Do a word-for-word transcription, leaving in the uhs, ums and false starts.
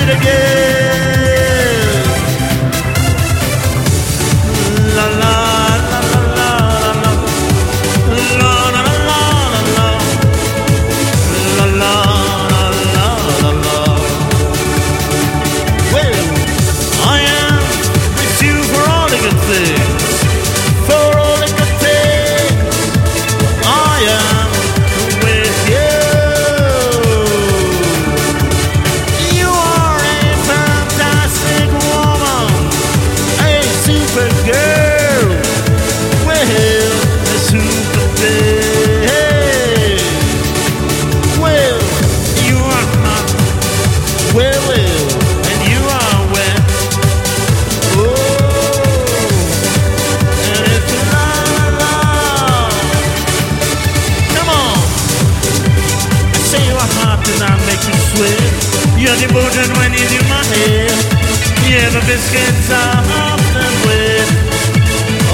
it again. La la la la la la la la la la la la la la la la. Well, I am with you for all the good things, for all the good things. I am with you. You are a fantastic woman, a super girl, well, a super babe. Well, you are hot, well, well, and you are wet. Oh, and it's la la la. Come on. I say you are hot and I make you sweat. You're the button when you do my hair. Yeah, the biscuits are hot and wet.